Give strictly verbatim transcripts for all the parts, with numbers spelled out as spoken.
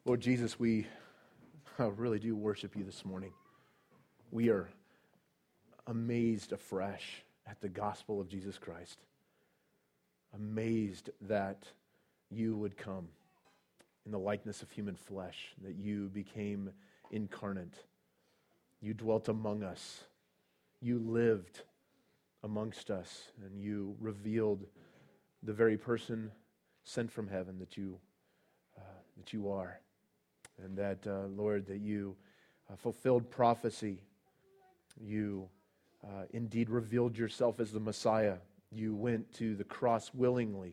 Lord Jesus, we uh, really do worship you this morning. We are amazed afresh at the gospel of Jesus Christ. Amazed that you would come in the likeness of human flesh, that you became incarnate. You dwelt among us. You lived amongst us, and you revealed the very person sent from heaven that you uh, that you are, and that uh, Lord, that you uh, fulfilled prophecy. You uh, indeed revealed yourself as the Messiah. You went to the cross willingly,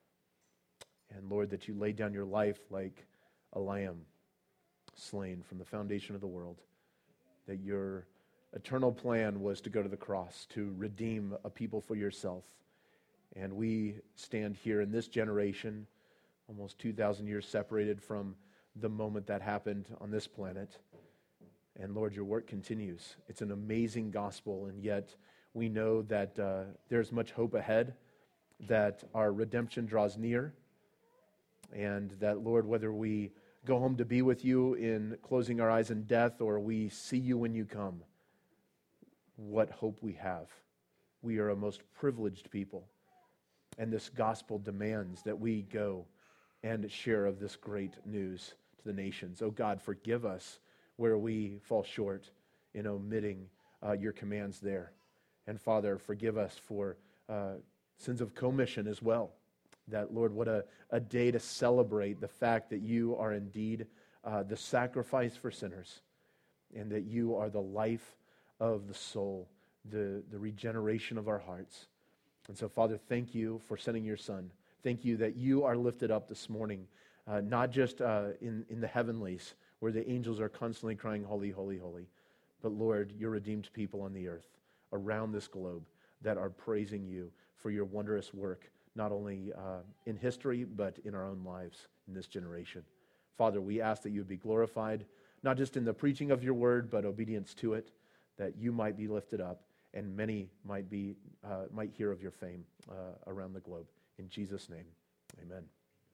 and Lord, that you laid down your life like a lamb slain from the foundation of the world. That your eternal plan was to go to the cross, to redeem a people for yourself. And we stand here in this generation, almost two thousand years separated from the moment that happened on this planet. And Lord, your work continues. It's an amazing gospel, and yet we know that uh, there's much hope ahead, that our redemption draws near, and that, Lord, whether we go home to be with you in closing our eyes in death or we see you when you come, what hope we have. We are a most privileged people, and this gospel demands that we go and share of this great news to the nations. Oh God, forgive us where we fall short in omitting uh, your commands there. And Father, forgive us for uh, sins of commission as well. That, Lord, what a, a day to celebrate the fact that you are indeed uh, the sacrifice for sinners, and that you are the life of the soul, the, the regeneration of our hearts. And so, Father, thank you for sending your Son. Thank you that you are lifted up this morning, uh, not just uh, in, in the heavenlies, where the angels are constantly crying, holy, holy, holy, but, Lord, your redeemed people on the earth, around this globe, that are praising you for your wondrous work, not only uh, in history, but in our own lives in this generation. Father, we ask that you would be glorified, not just in the preaching of your word, but obedience to it, that you might be lifted up, and many might be uh, might hear of your fame uh, around the globe. In Jesus' name, amen.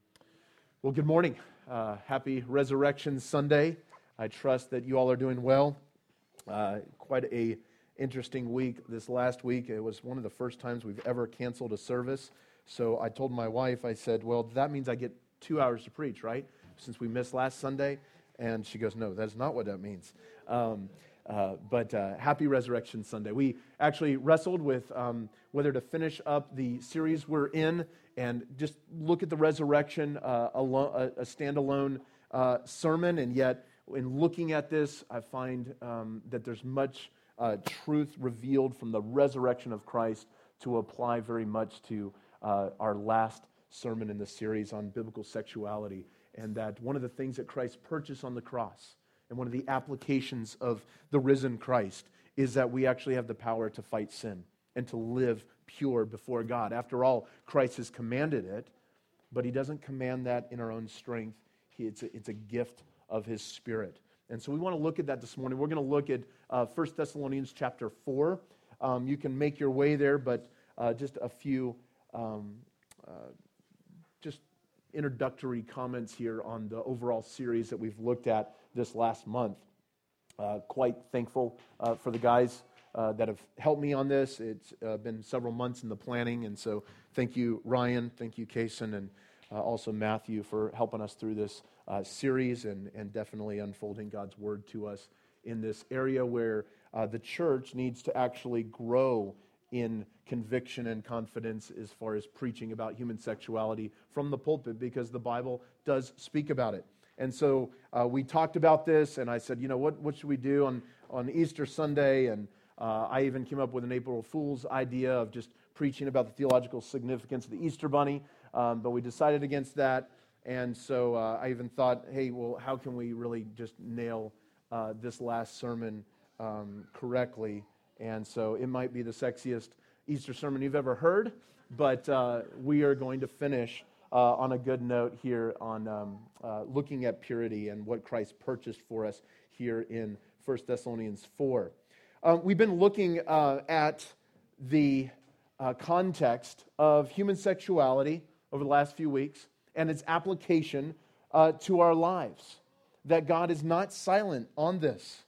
Well, good morning. Uh, happy Resurrection Sunday. I trust that you all are doing well. Uh, quite a interesting week this last week. It was one of the first times we've ever canceled a service. So I told my wife, I said, well, that means I get two hours to preach, right? Since we missed last Sunday. And she goes, no, that's not what that means. Um, uh, but uh, happy Resurrection Sunday. We actually wrestled with um, whether to finish up the series we're in and just look at the resurrection, uh, alo- a, a standalone uh, sermon. And yet, in looking at this, I find um, that there's much uh, truth revealed from the resurrection of Christ to apply very much to Uh, our last sermon in the series on biblical sexuality, and that one of the things that Christ purchased on the cross, and one of the applications of the risen Christ, is that we actually have the power to fight sin and to live pure before God. After all, Christ has commanded it, but he doesn't command that in our own strength. He, it's, a, it's a gift of his Spirit. And so we want to look at that this morning. We're going to look at uh, First Thessalonians chapter four. Um, you can make your way there, but uh, just a few Um, uh, just introductory comments here on the overall series that we've looked at this last month. Uh, quite thankful uh, for the guys uh, that have helped me on this. It's uh, been several months in the planning, and so thank you, Ryan, thank you, Kason, and uh, also Matthew for helping us through this uh, series and, and definitely unfolding God's Word to us in this area where uh, the church needs to actually grow in conviction and confidence as far as preaching about human sexuality from the pulpit, because the Bible does speak about it. And so uh, we talked about this, and I said, you know, what, what should we do on, on Easter Sunday? And uh, I even came up with an April Fool's idea of just preaching about the theological significance of the Easter Bunny, um, but we decided against that. And so uh, I even thought, hey, well, how can we really just nail uh, this last sermon um, correctly? And so it might be the sexiest Easter sermon you've ever heard, but uh, we are going to finish uh, on a good note here on um, uh, looking at purity and what Christ purchased for us here in First Thessalonians four. Um, we've been looking uh, at the uh, context of human sexuality over the last few weeks and its application uh, to our lives. that God is not silent on this.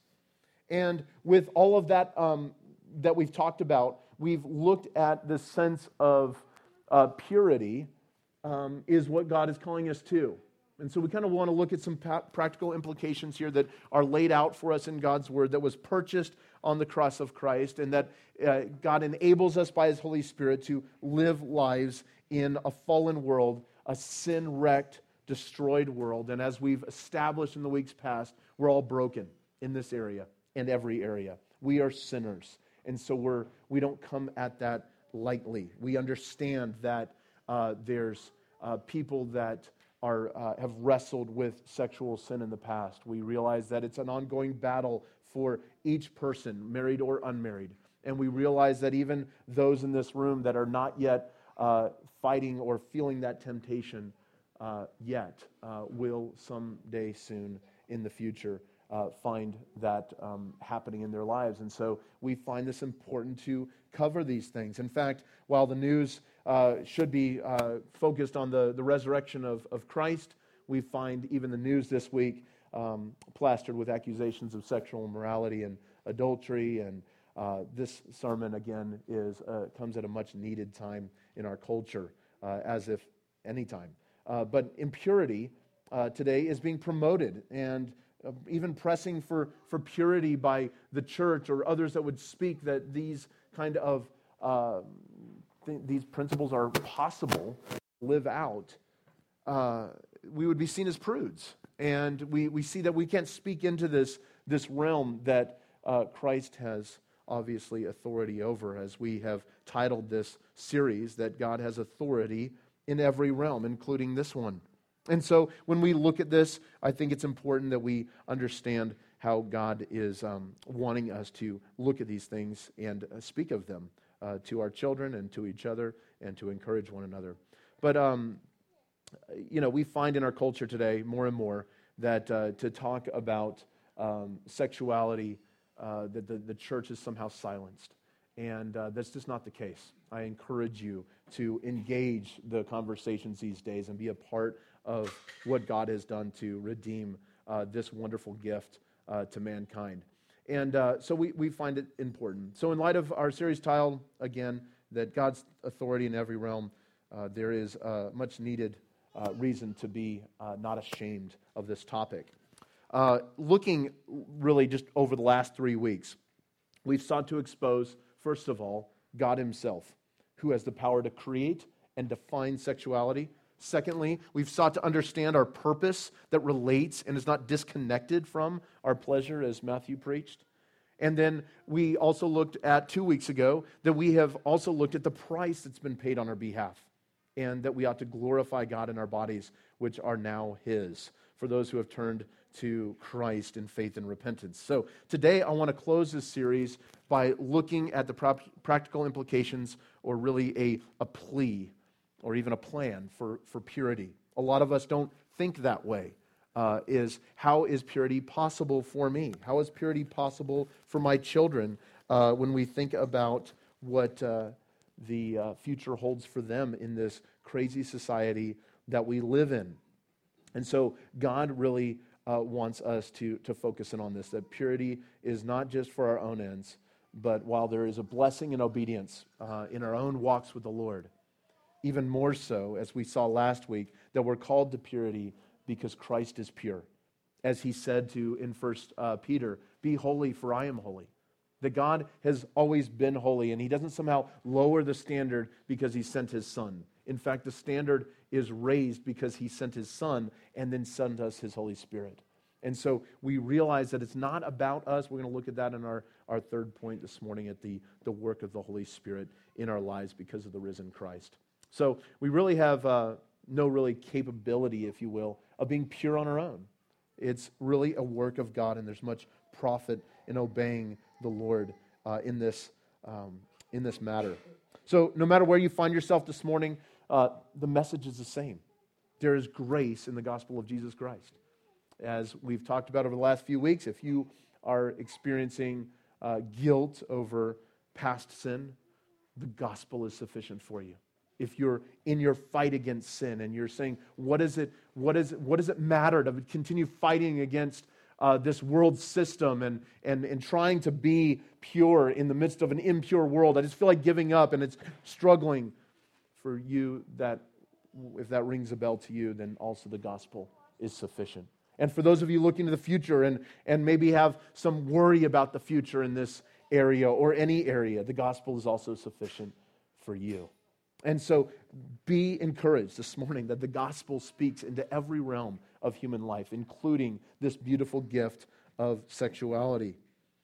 And with all of that um, that we've talked about, we've looked at the sense of uh, purity um, is what God is calling us to. And so we kind of want to look at some pa- practical implications here that are laid out for us in God's Word, that was purchased on the cross of Christ, and that uh, God enables us by His Holy Spirit to live lives in a fallen world, a sin-wrecked, destroyed world. And as we've established in the weeks past, we're all broken in this area and every area. We are sinners. And so we're, we don't come at that lightly. We understand that uh, there's uh, people that are uh, have wrestled with sexual sin in the past. We realize that it's an ongoing battle for each person, married or unmarried. And we realize that even those in this room that are not yet uh, fighting or feeling that temptation uh, yet uh, will someday soon in the future uh, find that um, happening in their lives. And so we find this important to cover these things. In fact, while the news uh, should be uh, focused on the, the resurrection of, of Christ, we find even the news this week um, plastered with accusations of sexual immorality and adultery. And uh, this sermon, again, is uh, comes at a much needed time in our culture, uh, as if any time. Uh, but impurity uh, today is being promoted and uh, even pressing for, for purity by the church or others that would speak that these kind of uh, th- these principles are possible to live out. Uh, we would be seen as prudes. And we, we see that we can't speak into this, this realm that uh, Christ has obviously authority over, as we have titled this series, that God has authority in every realm, including this one. And so when we look at this, I think it's important that we understand how God is um, wanting us to look at these things and uh, speak of them uh, to our children and to each other and to encourage one another. But, um, you know, we find in our culture today more and more that uh, to talk about um, sexuality, uh, that the, the church is somehow silenced. And uh, that's just not the case. I encourage you to engage the conversations these days and be a part of what God has done to redeem uh, this wonderful gift uh, to mankind. And uh, so we, we find it important. So in light of our series titled, again, that God's authority in every realm, uh, there is uh, much needed uh, reason to be uh, not ashamed of this topic. Uh, looking really just over the last three weeks, we've sought to expose, first of all, God Himself, who has the power to create and define sexuality. Secondly, we've sought to understand our purpose that relates and is not disconnected from our pleasure, as Matthew preached. And then we also looked at, two weeks ago, that we have also looked at the price that's been paid on our behalf, and that we ought to glorify God in our bodies, which are now His, for those who have turned to Christ in faith and repentance. So today I want to close this series by looking at the prop- practical implications, or really a, a plea, or even a plan for, for purity. A lot of us don't think that way. Uh, is how is purity possible for me? How is purity possible for my children uh, when we think about what uh, the uh, future holds for them in this crazy society that we live in? And so God really uh, wants us to, to focus in on this, that purity is not just for our own ends, but while there is a blessing and obedience uh, in our own walks with the Lord, even more so, as we saw last week, that we're called to purity because Christ is pure. As He said to in First uh, Peter, be holy for I am holy. That God has always been holy, and He doesn't somehow lower the standard because He sent His Son. In fact, the standard is raised because He sent His Son and then sent us His Holy Spirit. And so we realize that it's not about us. We're going to look at that in our, our third point this morning, at the, the work of the Holy Spirit in our lives because of the risen Christ. So we really have uh, no really capability, if you will, of being pure on our own. It's really a work of God, and there's much profit in obeying the Lord uh, in this um, in this matter. So no matter where you find yourself this morning, uh, the message is the same. There is grace in the gospel of Jesus Christ. As we've talked about over the last few weeks, if you are experiencing uh, guilt over past sin, the gospel is sufficient for you. if you're in your fight against sin and you're saying, what is it, what is it, what does it matter to continue fighting against uh, this world system and, and, and trying to be pure in the midst of an impure world? I just feel like giving up and it's struggling for you. That if that rings a bell to you, then also the gospel is sufficient. And for those of you looking to the future and, and maybe have some worry about the future in this area or any area, the gospel is also sufficient for you. And so be encouraged this morning that the gospel speaks into every realm of human life, including this beautiful gift of sexuality.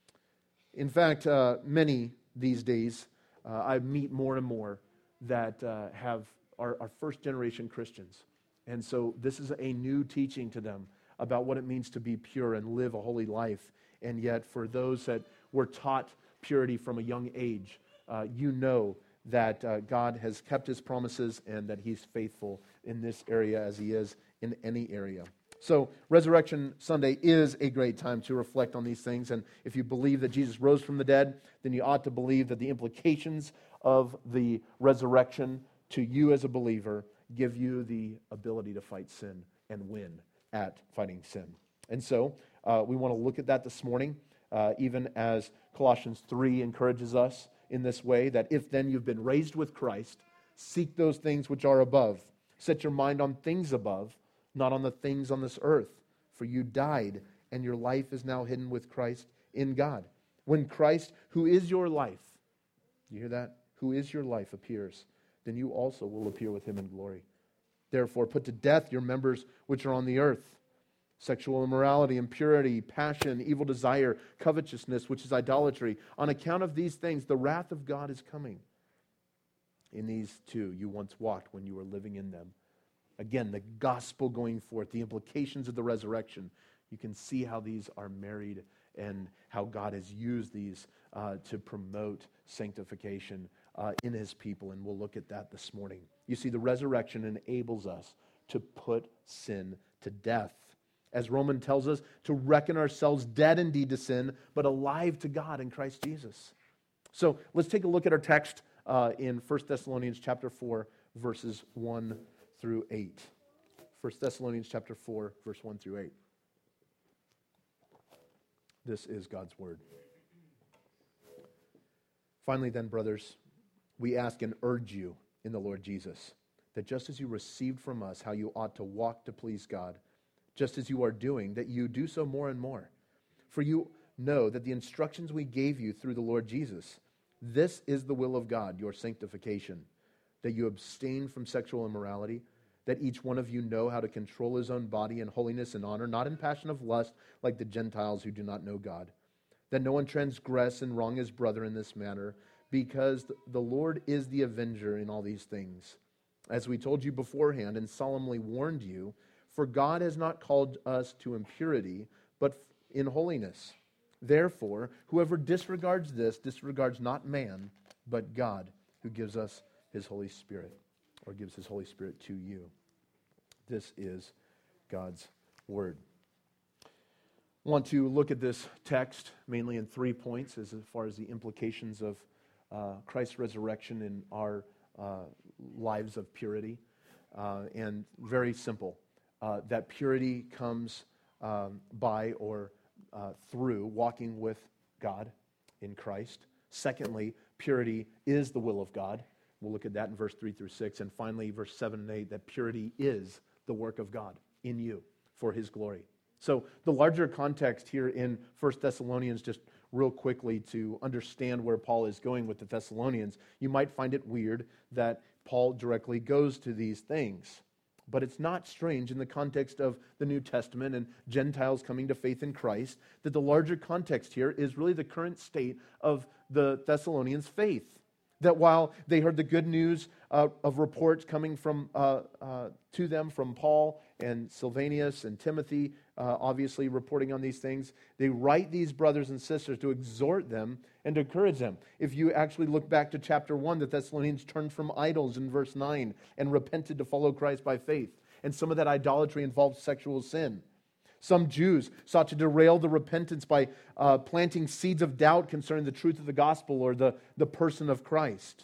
In fact, uh, many these days, uh, I meet more and more that uh, have are, are first-generation Christians. And so this is a new teaching to them about what it means to be pure and live a holy life. And yet, for those that were taught purity from a young age, uh, you know that uh, God has kept His promises and that He's faithful in this area as He is in any area. So Resurrection Sunday is a great time to reflect on these things. And if you believe that Jesus rose from the dead, then you ought to believe that the implications of the resurrection to you as a believer give you the ability to fight sin and win at fighting sin. And so uh, we want to look at that this morning, uh, even as Colossians three encourages us in this way, that if then you've been raised with Christ, seek those things which are above. Set your mind on things above, not on the things on this earth. For you died, and your life is now hidden with Christ in God. When Christ, who is your life, you hear that? Who is your life appears, then you also will appear with Him in glory. Therefore, put to death your members which are on the earth: sexual immorality, impurity, passion, evil desire, covetousness, which is idolatry. On account of these things, the wrath of God is coming. In these too you once walked when you were living in them. Again, the gospel going forth, the implications of the resurrection. You can see how these are married and how God has used these uh, to promote sanctification uh, in His people. And we'll look at that this morning. You see, the resurrection enables us to put sin to death. As Romans tells us, to reckon ourselves dead indeed to sin, but alive to God in Christ Jesus. So let's take a look at our text uh, in First Thessalonians chapter four, verses one through eight. First Thessalonians chapter four, verse one through eight. This is God's word. Finally then, brothers, we ask and urge you in the Lord Jesus, that just as you received from us how you ought to walk to please God, just as you are doing, that you do so more and more. For you know that the instructions we gave you through the Lord Jesus, this is the will of God, your sanctification, that you abstain from sexual immorality, that each one of you know how to control his own body in holiness and honor, not in passion of lust like the Gentiles who do not know God, that no one transgress and wrong his brother in this manner, because the Lord is the avenger in all these things. As we told you beforehand and solemnly warned you, for God has not called us to impurity, but in holiness. Therefore, whoever disregards this disregards not man, but God, who gives us His Holy Spirit, or gives His Holy Spirit to you. This is God's Word. I want to look at this text mainly in three points as far as the implications of uh, Christ's resurrection in our uh, lives of purity. Uh, and very simple. Uh, that purity comes um, by or uh, through walking with God in Christ. Secondly, purity is the will of God. We'll look at that in verse three through six. And finally, verse seven and eight, that purity is the work of God in you for His glory. So the larger context here in First Thessalonians, just real quickly to understand where Paul is going with the Thessalonians, you might find it weird that Paul directly goes to these things. But it's not strange in the context of the New Testament and Gentiles coming to faith in Christ that the larger context here is really the current state of the Thessalonians' faith. That while they heard the good news uh, of reports coming from uh, uh, to them from Paul and Silvanus and Timothy, uh, obviously reporting on these things, they write these brothers and sisters to exhort them and to encourage them. If you actually look back to chapter one, the Thessalonians turned from idols in verse nine and repented to follow Christ by faith. And some of that idolatry involved sexual sin. Some Jews sought to derail the repentance by uh, planting seeds of doubt concerning the truth of the gospel or the, the person of Christ.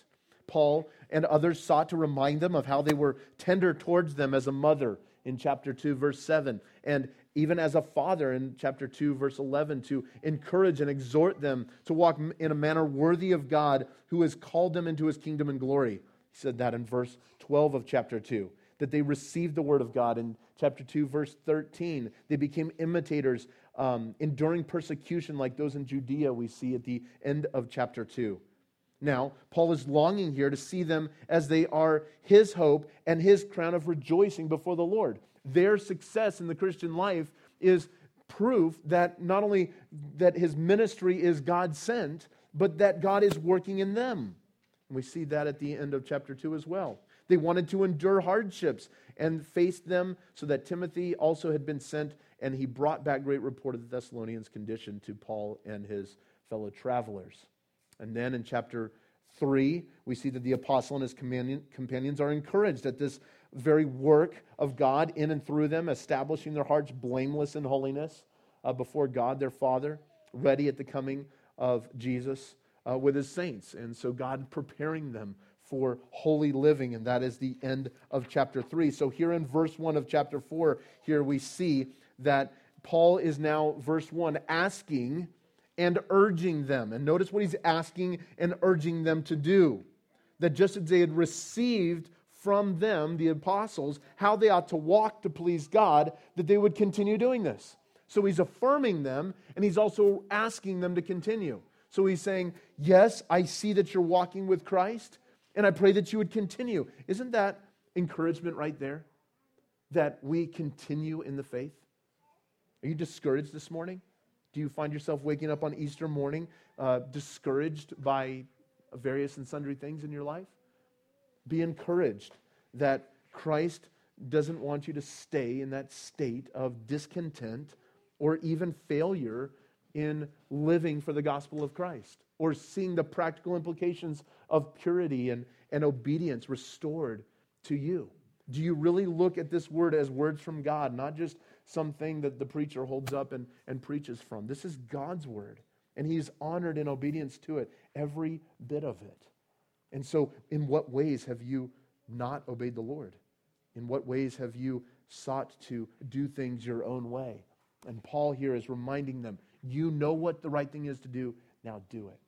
Paul and others sought to remind them of how they were tender towards them as a mother in chapter two, verse seven, and even as a father in chapter two, verse eleven, to encourage and exhort them to walk in a manner worthy of God who has called them into his kingdom and glory. He said that in verse twelve of chapter two, that they received the word of God. In chapter two, verse thirteen, they became imitators, um, enduring persecution like those in Judea we see at the end of chapter two. Now, Paul is longing here to see them as they are his hope and his crown of rejoicing before the Lord. Their success in the Christian life is proof that not only that his ministry is God-sent, but that God is working in them. And we see that at the end of chapter two as well. They wanted to endure hardships and faced them, so that Timothy also had been sent, and he brought back great report of the Thessalonians' condition to Paul and his fellow travelers. And then in chapter three, we see that the apostle and his companions are encouraged at this very work of God in and through them, establishing their hearts blameless in holiness uh, before God their Father, ready at the coming of Jesus uh, with his saints. And so God preparing them for holy living, and that is the end of chapter three. So here in verse one of chapter four, here we see that Paul is now, verse one, asking and urging them. And notice what he's asking and urging them to do. That just as they had received from them, the apostles, how they ought to walk to please God, that they would continue doing this. So he's affirming them, and he's also asking them to continue. So he's saying, yes, I see that you're walking with Christ, and I pray that you would continue. Isn't that encouragement right there? That we continue in the faith? Are you discouraged this morning? Do you find yourself waking up on Easter morning uh, discouraged by various and sundry things in your life? Be encouraged that Christ doesn't want you to stay in that state of discontent or even failure in living for the gospel of Christ, or seeing the practical implications of purity and, and obedience restored to you. Do you really look at this word as words from God, not just something that the preacher holds up and, and preaches from? This is God's word, and he's honored in obedience to it, every bit of it. And so, in what ways have you not obeyed the Lord? In what ways have you sought to do things your own way? And Paul here is reminding them, you know what the right thing is to do, now do it.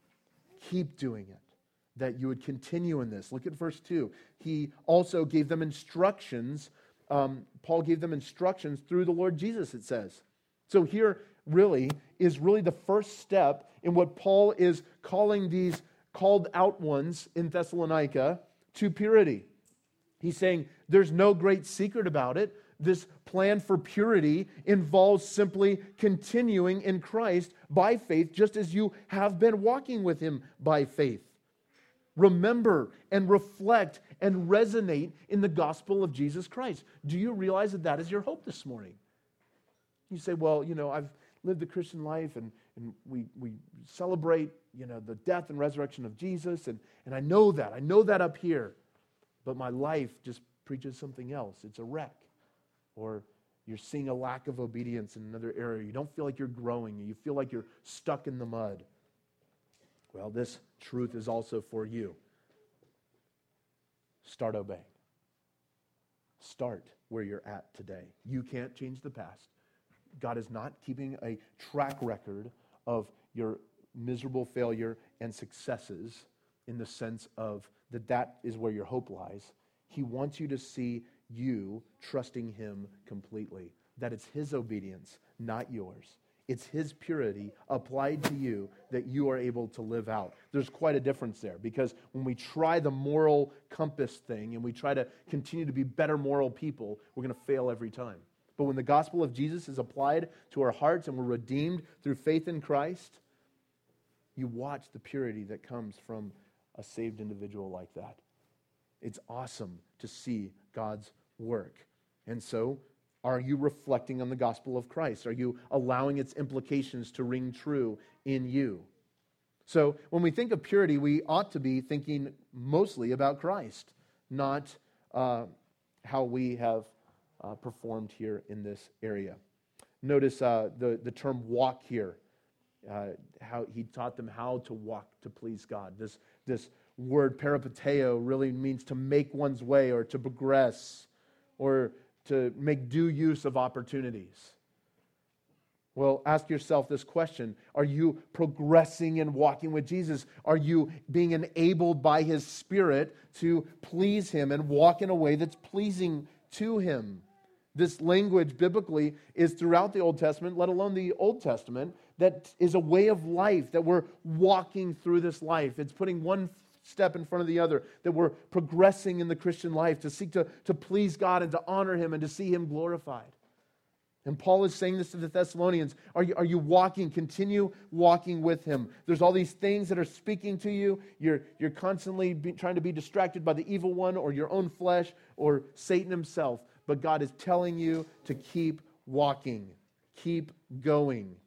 Keep doing it, that you would continue in this. Look at verse two. He also gave them instructions. Um, Paul gave them instructions through the Lord Jesus, it says. So here really is really the first step in what Paul is calling these called out ones in Thessalonica to purity. He's saying there's no great secret about it. This plan for purity involves simply continuing in Christ by faith, just as you have been walking with him by faith. Remember and reflect and resonate in the gospel of Jesus Christ. Do you realize that that is your hope this morning? You say, well, you know, I've lived the Christian life, and, and we, we celebrate, you know, the death and resurrection of Jesus, and, and I know that. I know that up here. But my life just preaches something else. It's a wreck. Or you're seeing a lack of obedience in another area. You don't feel like you're growing. You feel like you're stuck in the mud. Well, this truth is also for you. Start obeying. Start where you're at today. You can't change the past. God is not keeping a track record of your miserable failure and successes in the sense of that that is where your hope lies. He wants you to see you trusting him completely. That it's his obedience, not yours. It's his purity applied to you that you are able to live out. There's quite a difference there, because when we try the moral compass thing and we try to continue to be better moral people, we're going to fail every time. But when the gospel of Jesus is applied to our hearts and we're redeemed through faith in Christ, you watch the purity that comes from a saved individual like that. It's awesome to see God's work. And so, are you reflecting on the gospel of Christ? Are you allowing its implications to ring true in you? So, when we think of purity, we ought to be thinking mostly about Christ, not uh, how we have uh, performed here in this area. Notice uh, the, the term walk here. Uh, how he taught them how to walk to please God. This, this word peripateo really means to make one's way or to progress or to make due use of opportunities. Well, ask yourself this question. Are you progressing and walking with Jesus? Are you being enabled by His Spirit to please Him and walk in a way that's pleasing to Him? This language biblically is throughout the Old Testament, let alone the Old Testament, that is a way of life, that we're walking through this life. It's putting one step in front of the other, that we're progressing in the Christian life to seek to, to please God and to honor Him and to see Him glorified. And Paul is saying this to the Thessalonians. Are you, are you walking? Continue walking with Him. There's all these things that are speaking to you. You're, you're constantly be, trying to be distracted by the evil one or your own flesh or Satan himself. But God is telling you to keep walking. Keep going.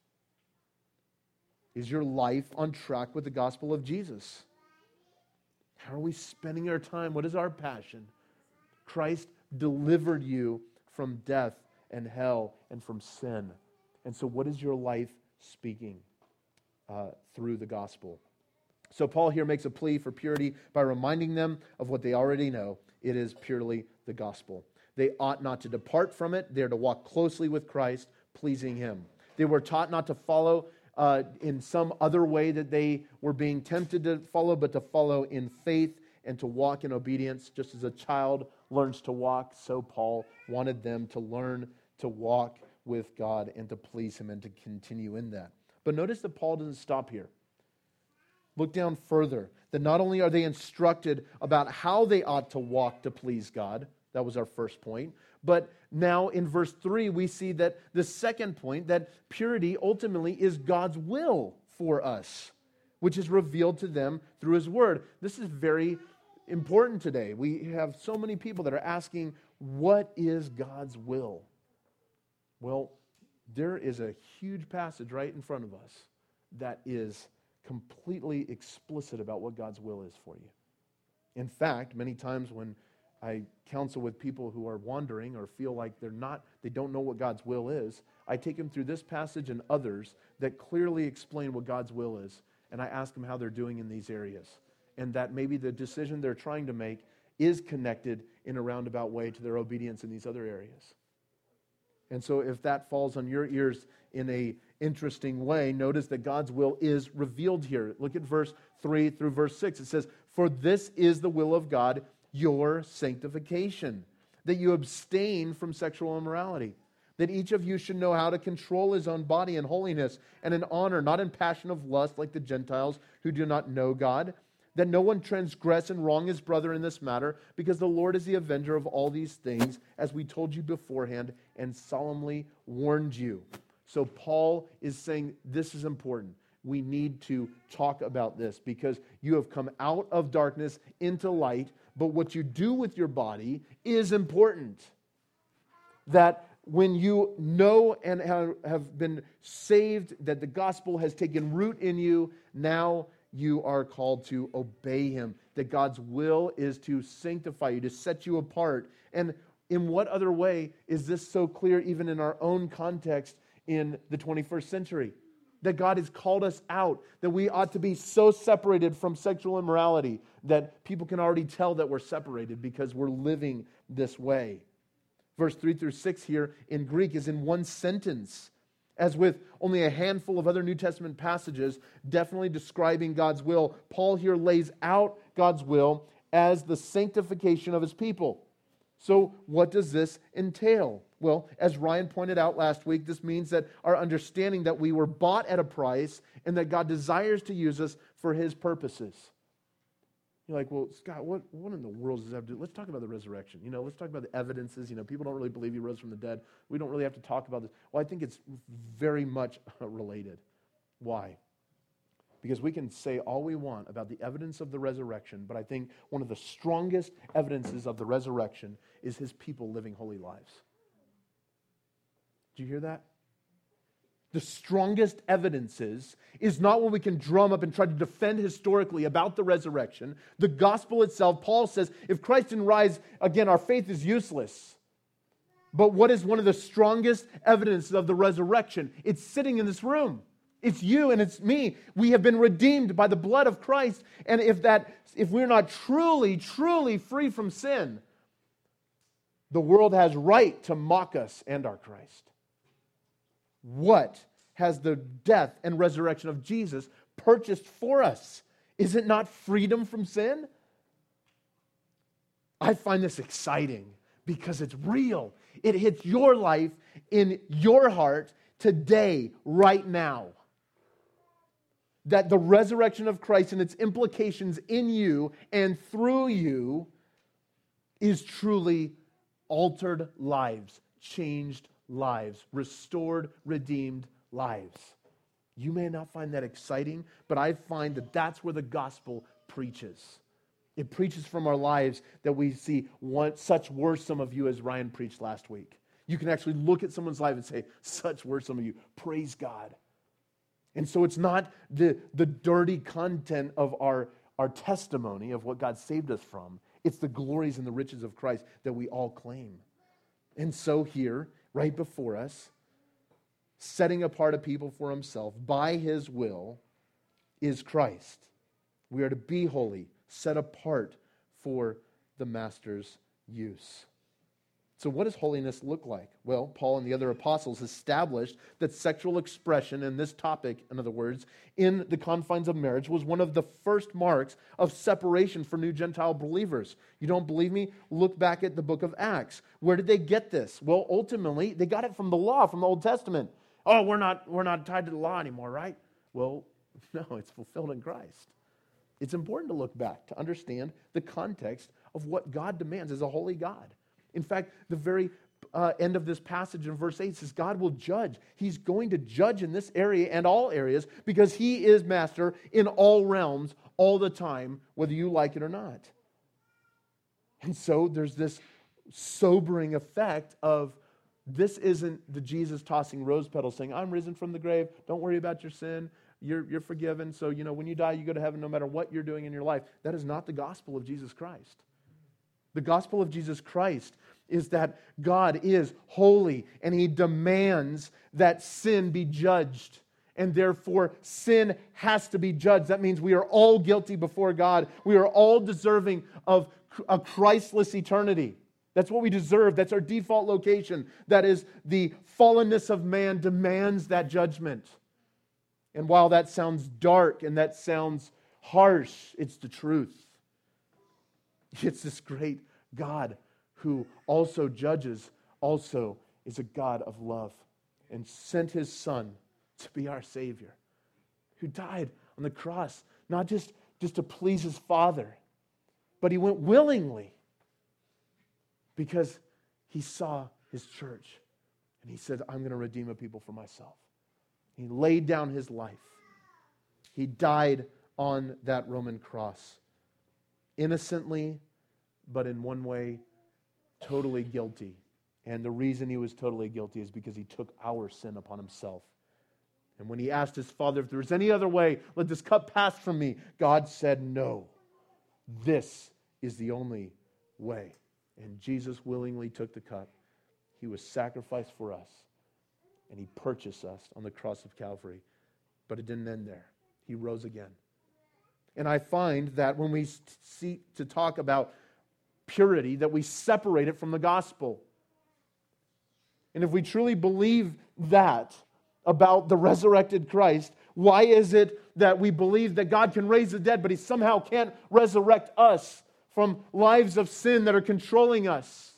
Is your life on track with the gospel of Jesus? How are we spending our time? What is our passion? Christ delivered you from death and hell and from sin. And so what is your life speaking uh, through the gospel? So Paul here makes a plea for purity by reminding them of what they already know. It is purely the gospel. They ought not to depart from it. They are to walk closely with Christ, pleasing Him. They were taught not to follow uh, in some other way that they were being tempted to follow, but to follow in faith and to walk in obedience. Just as a child learns to walk, so Paul wanted them to learn to walk with God and to please Him and to continue in that. But notice that Paul doesn't stop here. Look down further, that not only are they instructed about how they ought to walk to please God, that was our first point, but now in verse three we see that the second point, that purity ultimately is God's will for us, which is revealed to them through His Word. This is very important today. We have so many people that are asking, what is God's will? Well, there is a huge passage right in front of us that is completely explicit about what God's will is for you. In fact, many times when I counsel with people who are wandering or feel like they're not, they don't know what God's will is, I take them through this passage and others that clearly explain what God's will is, and I ask them how they're doing in these areas, and that maybe the decision they're trying to make is connected in a roundabout way to their obedience in these other areas. And so if that falls on your ears in a interesting way, notice that God's will is revealed here. Look at verse three through verse six. It says, "For this is the will of God, your sanctification, that you abstain from sexual immorality, that each of you should know how to control his own body in holiness and in honor, not in passion of lust like the Gentiles who do not know God, that no one transgress and wrong his brother in this matter, because the Lord is the avenger of all these things, as we told you beforehand and solemnly warned you." So Paul is saying this is important. We need to talk about this because you have come out of darkness into light, but what you do with your body is important. That when you know and have been saved, that the gospel has taken root in you, now you are called to obey Him. That God's will is to sanctify you, to set you apart. And in what other way is this so clear even in our own context in the twenty-first century? That God has called us out, that we ought to be so separated from sexual immorality that people can already tell that we're separated because we're living this way. Verse three through six here in Greek is in one sentence, as with only a handful of other New Testament passages definitely describing God's will. Paul here lays out God's will as the sanctification of His people. So what does this entail? Well, as Ryan pointed out last week, this means that our understanding that we were bought at a price and that God desires to use us for His purposes. You're like, well, Scott, what, what in the world does that have to do? Let's talk about the resurrection. You know, let's talk about the evidences. You know, people don't really believe He rose from the dead. We don't really have to talk about this. Well, I think it's very much related. Why? Because we can say all we want about the evidence of the resurrection, but I think one of the strongest evidences of the resurrection is His people living holy lives. Do you hear that? The strongest evidences is not what we can drum up and try to defend historically about the resurrection. The gospel itself, Paul says, if Christ didn't rise again, our faith is useless. But what is one of the strongest evidences of the resurrection? It's sitting in this room. It's you and it's me. We have been redeemed by the blood of Christ. And if that, if we're not truly, truly free from sin, the world has right to mock us and our Christ. What has the death and resurrection of Jesus purchased for us? Is it not freedom from sin? I find this exciting because it's real. It hits your life in your heart today, right now. That the resurrection of Christ and its implications in you and through you is truly altered lives, changed lives, restored, redeemed lives. You may not find that exciting, but I find that that's where the gospel preaches. It preaches from our lives that we see one, such were some of you, as Ryan preached last week. You can actually look at someone's life and say, such were some of you. Praise God. And so it's not the, the dirty content of our, our testimony of what God saved us from. It's the glories and the riches of Christ that we all claim. And so here, right before us, setting apart a people for himself by his will is Christ. We are to be holy, set apart for the master's use. So what does holiness look like? Well, Paul and the other apostles established that sexual expression, and this topic, in other words, in the confines of marriage was one of the first marks of separation for new Gentile believers. You don't believe me? Look back at the book of Acts. Where did they get this? Well, ultimately, they got it from the law, from the Old Testament. Oh, we're not, we're not tied to the law anymore, right? Well, no, it's fulfilled in Christ. It's important to look back, to understand the context of what God demands as a holy God. In fact, the very uh, end of this passage in verse eight says God will judge. He's going to judge in this area and all areas because he is master in all realms all the time, whether you like it or not. And so there's this sobering effect of this isn't the Jesus tossing rose petals saying, I'm risen from the grave. Don't worry about your sin. You're, you're forgiven. So, you know, when you die, you go to heaven no matter what you're doing in your life. That is not the gospel of Jesus Christ. The gospel of Jesus Christ is that God is holy and he demands that sin be judged. And therefore, sin has to be judged. That means we are all guilty before God. We are all deserving of a Christless eternity. That's what we deserve. That's our default location. That is, the fallenness of man demands that judgment. And while that sounds dark and that sounds harsh, it's the truth. It's this great God who also judges, also is a God of love and sent his Son to be our Savior, who died on the cross, not just, just to please his Father, but he went willingly because he saw his church and he said, I'm going to redeem a people for myself. He laid down his life. He died on that Roman cross, innocently, but in one way, totally guilty. And the reason he was totally guilty is because he took our sin upon himself. And when he asked his Father, if there was any other way, let this cup pass from me, God said, no. This is the only way. And Jesus willingly took the cup. He was sacrificed for us. And he purchased us on the cross of Calvary. But it didn't end there. He rose again. And I find that when we seek to talk about purity, that we separate it from the gospel. And if we truly believe that about the resurrected Christ, why is it that we believe that God can raise the dead, but he somehow can't resurrect us from lives of sin that are controlling us?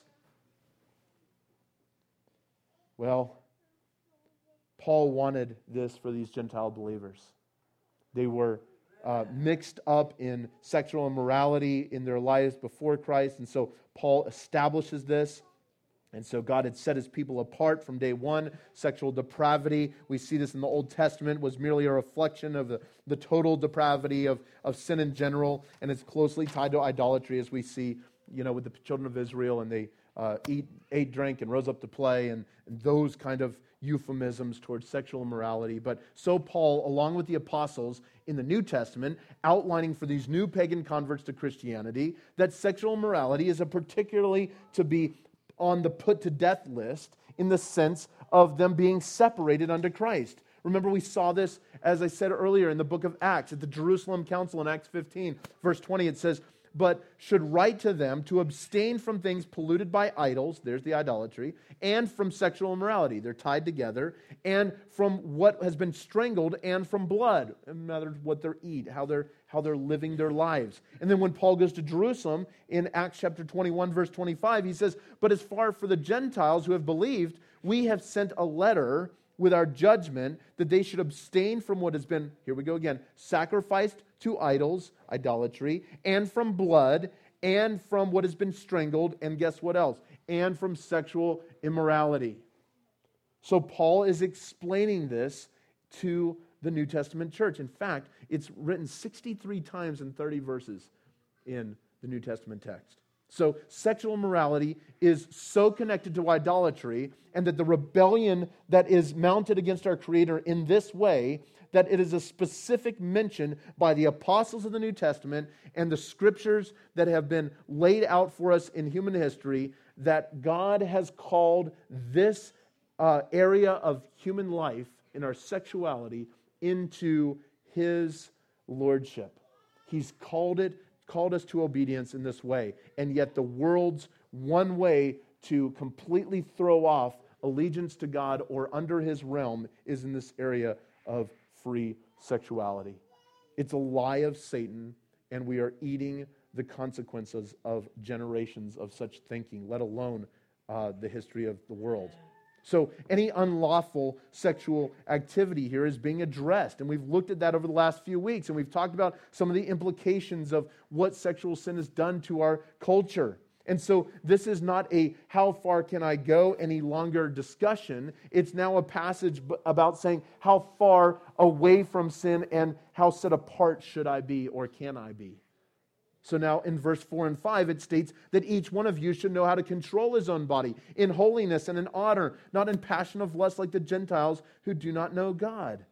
Well, Paul wanted this for these Gentile believers. They were uh, mixed up in sexual immorality in their lives before Christ, and so Paul establishes this. And so God had set his people apart from day one. Sexual depravity, we see this in the Old Testament, was merely a reflection of the, the total depravity of, of sin in general, and it's closely tied to idolatry, as we see, you know, with the children of Israel, and they uh, eat, ate, drank, and rose up to play, and, and those kind of euphemisms towards sexual immorality. But so Paul, along with the apostles in the New Testament, outlining for these new pagan converts to Christianity that sexual immorality is a particularly to be on the put-to-death list in the sense of them being separated unto Christ. Remember, we saw this as I said earlier in the book of Acts, at the Jerusalem Council in Acts fifteen, verse twenty, it says, but should write to them to abstain from things polluted by idols, there's the idolatry, and from sexual immorality, they're tied together, and from what has been strangled, and from blood, in other words, what they eat, how they're, how they're living their lives. And then when Paul goes to Jerusalem, in Acts chapter twenty-one, verse twenty-five, he says, but as far for the Gentiles who have believed, we have sent a letter with our judgment that they should abstain from what has been, here we go again, sacrificed to idols, idolatry, and from blood, and from what has been strangled, and guess what else? And from sexual immorality. So Paul is explaining this to the New Testament church. In fact, it's written sixty-three times in thirty verses in the New Testament text. So sexual immorality is so connected to idolatry, and that the rebellion that is mounted against our Creator in this way, that it is a specific mention by the apostles of the New Testament and the scriptures that have been laid out for us in human history, that God has called this uh, area of human life in our sexuality into His lordship. He's called it called us to obedience in this way. And yet the world's one way to completely throw off allegiance to God or under His realm is in this area of free sexuality. It's a lie of Satan, and we are eating the consequences of generations of such thinking, let alone uh, the history of the world. So any unlawful sexual activity here is being addressed. And we've looked at that over the last few weeks. And we've talked about some of the implications of what sexual sin has done to our culture. And so this is not a how far can I go any longer discussion. It's now a passage about saying how far away from sin and how set apart should I be or can I be. So now in verse four and five, it states that each one of you should know how to control his own body in holiness and in honor, not in passion of lust like the Gentiles who do not know God.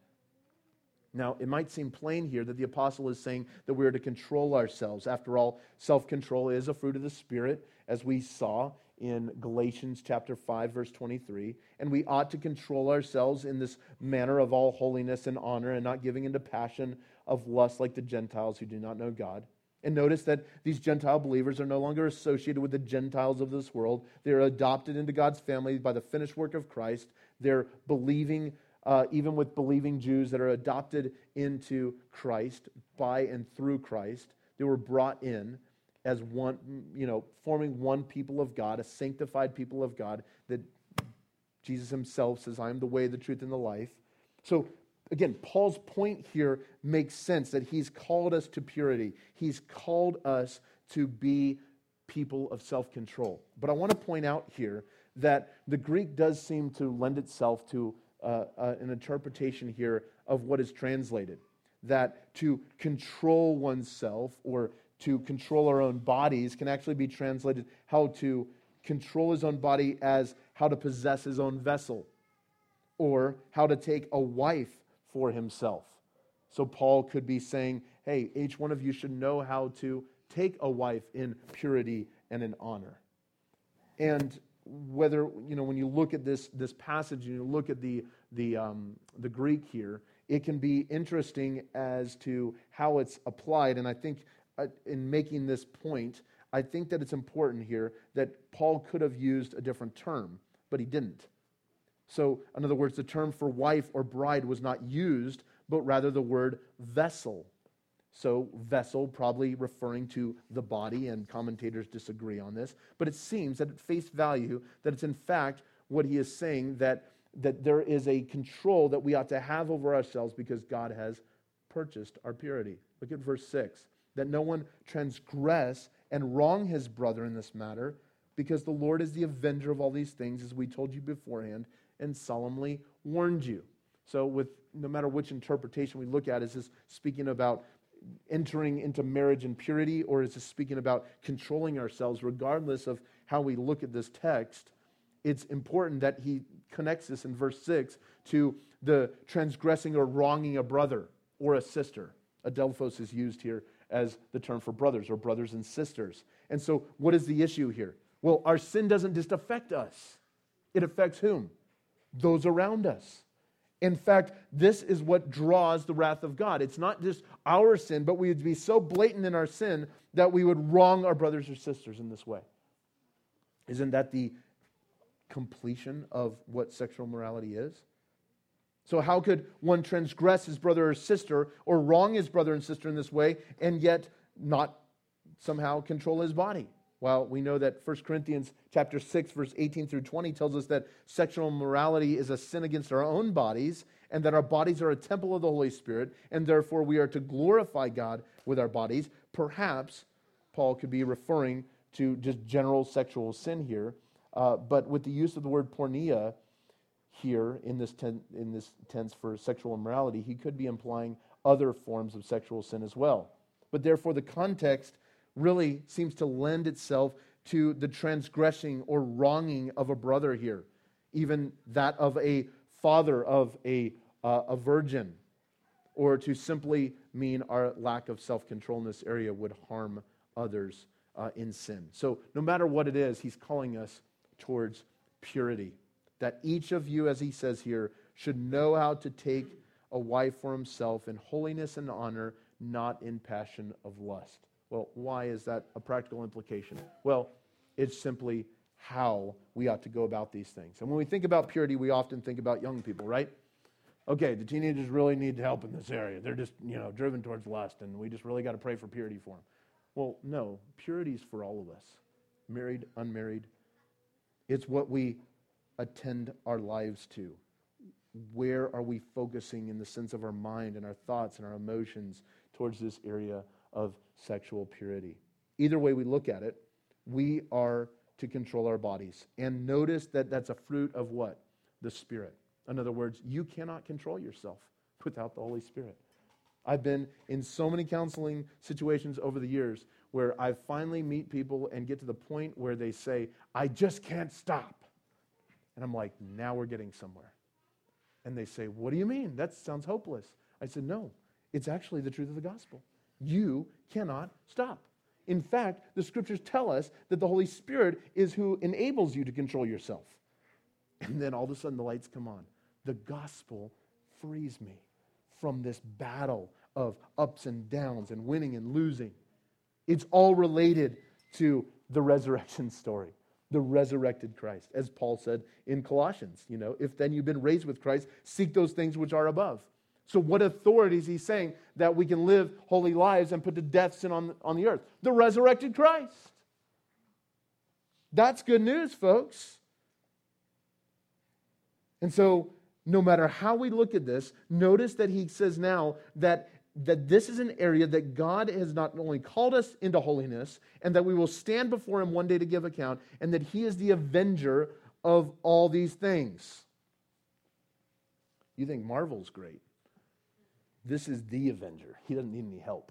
Now, it might seem plain here that the apostle is saying that we are to control ourselves. After all, self-control is a fruit of the Spirit, as we saw in Galatians chapter five, verse twenty-three. And we ought to control ourselves in this manner of all holiness and honor and not giving into passion of lust like the Gentiles who do not know God. And notice that these Gentile believers are no longer associated with the Gentiles of this world. They're adopted into God's family by the finished work of Christ. They're believing, uh, even with believing Jews that are adopted into Christ by and through Christ. They were brought in as one, you know, forming one people of God, a sanctified people of God, that Jesus Himself says, I am the way, the truth, and the life. So, again, Paul's point here makes sense that he's called us to purity. He's called us to be people of self-control. But I want to point out here that the Greek does seem to lend itself to uh, uh, an interpretation here of what is translated. That to control oneself or to control our own bodies can actually be translated how to control his own body as how to possess his own vessel, or how to take a wife for himself. So Paul could be saying, hey, each one of you should know how to take a wife in purity and in honor. And whether, you know, when you look at this, this passage and you look at the, the, um, the Greek here, it can be interesting as to how it's applied. And I think uh, in making this point, I think that it's important here that Paul could have used a different term, but he didn't. So, in other words, the term for wife or bride was not used, but rather the word vessel. So, vessel probably referring to the body, and commentators disagree on this. But it seems that at face value, that it's in fact what he is saying, that, that there is a control that we ought to have over ourselves because God has purchased our purity. Look at verse six. That no one transgress and wrong his brother in this matter, because the Lord is the avenger of all these things, as we told you beforehand, and solemnly warned you. So with no matter which interpretation we look at, is this speaking about entering into marriage in purity, or is this speaking about controlling ourselves? Regardless of how we look at this text, it's important that he connects this in verse six to the transgressing or wronging a brother or a sister. Adelphos is used here as the term for brothers or brothers and sisters. And so what is the issue here? Well, our sin doesn't just affect us. It affects whom? Those around us. In fact, this is what draws the wrath of God. It's not just our sin, but we would be so blatant in our sin that we would wrong our brothers or sisters in this way. Isn't that the completion of what sexual morality is? So how could one transgress his brother or sister or wrong his brother and sister in this way and yet not somehow control his body? Well, we know that First Corinthians chapter six, verse eighteen through twenty tells us that sexual immorality is a sin against our own bodies and that our bodies are a temple of the Holy Spirit and therefore we are to glorify God with our bodies. Perhaps Paul could be referring to just general sexual sin here, uh, but with the use of the word porneia here in this, ten, in this tense for sexual immorality, he could be implying other forms of sexual sin as well. But therefore the context really seems to lend itself to the transgressing or wronging of a brother here, even that of a father of a, uh, a virgin, or to simply mean our lack of self-control in this area would harm others uh, in sin. So no matter what it is, he's calling us towards purity, that each of you, as he says here, should know how to take a wife for himself in holiness and honor, not in passion of lust. Well, why is that a practical implication? Well, it's simply how we ought to go about these things. And when we think about purity, we often think about young people, right? Okay, the teenagers really need help in this area. They're just, you know, driven towards lust, and we just really got to pray for purity for them. Well, no, purity is for all of us, married, unmarried. It's what we attend our lives to. Where are we focusing in the sense of our mind and our thoughts and our emotions towards this area of sexual purity? Either way we look at it, we are to control our bodies. And notice that that's a fruit of what? The Spirit. In other words, you cannot control yourself without the Holy Spirit. I've been in so many counseling situations over the years where I finally meet people and get to the point where they say, I just can't stop. And I'm like, now we're getting somewhere. And they say, what do you mean? That sounds hopeless. I said, no, it's actually the truth of the gospel. You cannot stop. In fact, the scriptures tell us that the Holy Spirit is who enables you to control yourself. And then all of a sudden the lights come on. The gospel frees me from this battle of ups and downs and winning and losing. It's all related to the resurrection story, the resurrected Christ. As Paul said in Colossians, you know, if then you've been raised with Christ, seek those things which are above. So what authority is he saying that we can live holy lives and put to death sin on, on the earth? The resurrected Christ. That's good news, folks. And so no matter how we look at this, notice that he says now that, that this is an area that God has not only called us into holiness and that we will stand before him one day to give account, and that he is the avenger of all these things. You think Marvel's great. This is the avenger. He doesn't need any help.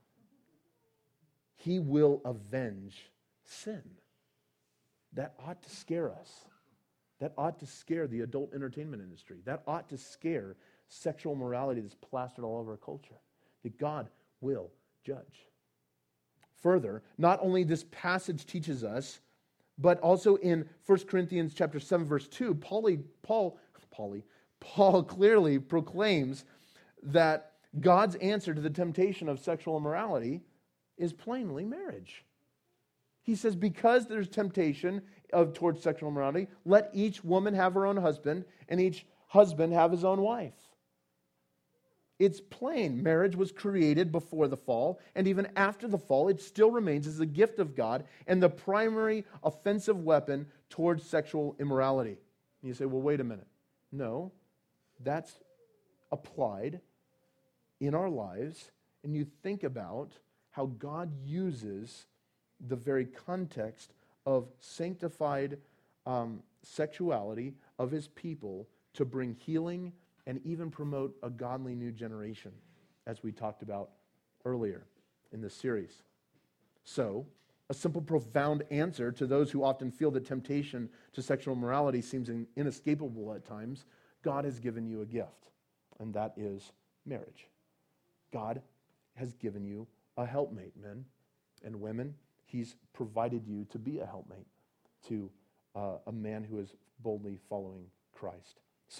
He will avenge sin. That ought to scare us. That ought to scare the adult entertainment industry. That ought to scare sexual morality that's plastered all over our culture. That God will judge. Further, not only this passage teaches us, but also in First Corinthians chapter seven, verse two, Paul, Paul, Paul, Paul clearly proclaims that God's answer to the temptation of sexual immorality is plainly marriage. He says, because there's temptation of towards sexual immorality, let each woman have her own husband, and each husband have his own wife. It's plain. Marriage was created before the fall, and even after the fall, it still remains as a gift of God and the primary offensive weapon towards sexual immorality. And you say, well, wait a minute. No, that's applied in our lives, and you think about how God uses the very context of sanctified um, sexuality of his people to bring healing and even promote a godly new generation, as we talked about earlier in this series. So, a simple, profound answer to those who often feel that temptation to sexual immorality seems inescapable at times, God has given you a gift, and that is marriage. God has given you a helpmate, men and women. He's provided you to be a helpmate to uh, a man who is boldly following Christ. So